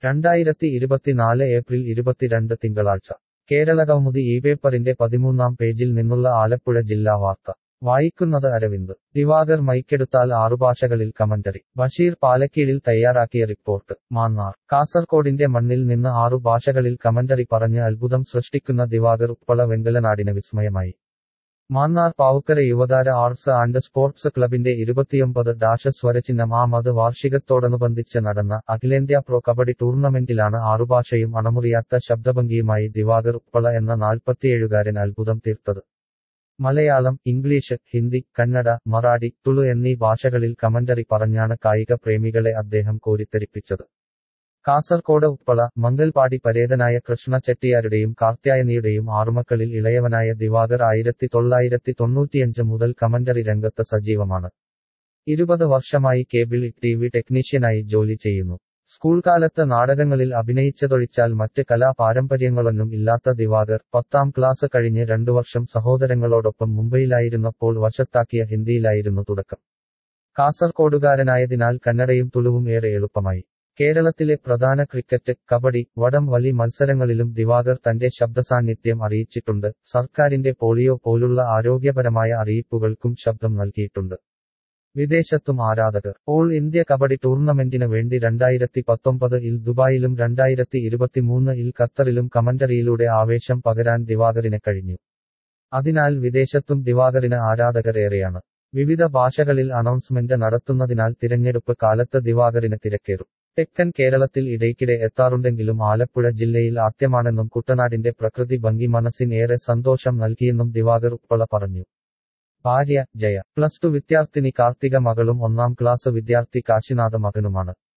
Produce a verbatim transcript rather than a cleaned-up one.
രണ്ടായിരത്തി ഇരുപത്തിനാല് ഏപ്രിൽ ഇരുപത്തിരണ്ട് തിങ്കളാഴ്ച കേരളകൗമുദി ഈ പേപ്പറിന്റെ പതിമൂന്നാം പേജിൽ നിന്നുള്ള ആലപ്പുഴ ജില്ലാ വാർത്ത വായിക്കുന്നത് അരവിന്ദ്. ദിവാകർ മൈക്കെടുത്താൽ ആറുഭാഷകളിൽ കമന്ററി. ബഷീർ പാലക്കീഴിൽ തയ്യാറാക്കിയ റിപ്പോർട്ട്. മാന്നാർ. കാസർകോടിന്റെ മണ്ണിൽ നിന്ന് ആറു ഭാഷകളിൽ കമന്ററി പറഞ്ഞ് അത്ഭുതം സൃഷ്ടിക്കുന്ന ദിവാകർ ഉപ്പള വെങ്കലനാടിന് വിസ്മയമായി. Mannar Pavukkara Yuvathara arts and sports ക്ലബിന്റെ ഇരുപത്തിയൊമ്പത് ഡാഷ് സ്വരചിഹ്നം ആമത് വാർഷികത്തോടനുബന്ധിച്ച് നടന്ന അഖിലേന്ത്യാ പ്രോ കബഡി ടൂർണമെന്റിലാണ് ആറുഭാഷയും അണമുറിയാത്ത ശബ്ദഭംഗിയുമായി ദിവാകർ ഉപ്പള എന്ന നാൽപ്പത്തിയേഴുകാരൻ അത്ഭുതം തീർത്തത്. മലയാളം, ഇംഗ്ലീഷ്, ഹിന്ദി, കന്നഡ, മറാഠി, തുളു എന്നീ ഭാഷകളിൽ കമന്ററി പറഞ്ഞാണ് കായിക പ്രേമികളെ അദ്ദേഹം കോരിത്തരിപ്പിച്ചത്. കാസർകോട് ഉപ്പള, മംഗൽപാടി പരേതനായ കൃഷ്ണ ചെട്ടിയാരുടെയും കാർത്യായനിയുടെയും ആറുമക്കളിൽ ഇളയവനായ ദിവാകർ ആയിരത്തി തൊള്ളായിരത്തി തൊണ്ണൂറ്റിയഞ്ച് മുതൽ കമന്ററി രംഗത്ത് സജീവമാണ്. ഇരുപത് വർഷമായി കേബിൾ ടി വി ടെക്നീഷ്യനായി ജോലി ചെയ്യുന്നു. സ്കൂൾ കാലത്ത് നാടകങ്ങളിൽ അഭിനയിച്ചതൊഴിച്ചാൽ മറ്റ് കലാ പാരമ്പര്യങ്ങളൊന്നും ഇല്ലാത്ത ദിവാകർ പത്താം ക്ലാസ് കഴിഞ്ഞ് രണ്ടു വർഷം സഹോദരങ്ങളോടൊപ്പം മുംബൈയിലായിരുന്നപ്പോൾ വശത്താക്കിയ ഹിന്ദിയിലായിരുന്നു തുടക്കം. കാസർകോടുകാരനായതിനാൽ കന്നഡയും തുളുവും ഏറെ എളുപ്പമായി. കേരളത്തിലെ പ്രധാന ക്രിക്കറ്റ്, കബഡി, വടം വലി മത്സരങ്ങളിലും ദിവാകർ തന്റെ ശബ്ദസാന്നിധ്യം അറിയിച്ചിട്ടുണ്ട്. സർക്കാരിന്റെ പോളിയോ പോലുള്ള ആരോഗ്യപരമായ അറിയിപ്പുകൾക്കും ശബ്ദം നൽകിയിട്ടുണ്ട്. വിദേശത്തും ആരാധകർ. ഓൾ ഇന്ത്യ കബഡി ടൂർണമെന്റിന് വേണ്ടി രണ്ടായിരത്തി പത്തൊമ്പത് ഇൽ ദുബായിലും രണ്ടായിരത്തി ഇരുപത്തിമൂന്ന് ഇൽ ഖത്തറിലും കമന്ററിയിലൂടെ ആവേശം പകരാൻ ദിവാകറിന് കഴിഞ്ഞു. അതിനാൽ വിദേശത്തും ദിവാകറിന് ആരാധകർ ഏറെയാണ്. വിവിധ ഭാഷകളിൽ അനൗൺസ്മെന്റ് നടത്തുന്നതിനാൽ തിരഞ്ഞെടുപ്പ് കാലത്ത് ദിവാകറിന് തിരക്കേറും. തെക്കൻ കേരളത്തിൽ ഇടയ്ക്കിടെ എത്താറുണ്ടെങ്കിലും ആലപ്പുഴ ജില്ലയിൽ ആദ്യമാണെന്നും കുട്ടനാടിന്റെ പ്രകൃതി ഭംഗി മനസ്സിന് ഏറെ സന്തോഷം നൽകിയെന്നും ദിവാകർ ഉപ്പള പറഞ്ഞു. ഭാര്യ ജയ. പ്ലസ് ടു വിദ്യാർത്ഥിനി കാർത്തിക മകളും ഒന്നാം ക്ലാസ് വിദ്യാർത്ഥി കാശിനാഥ മകനുമാണ്.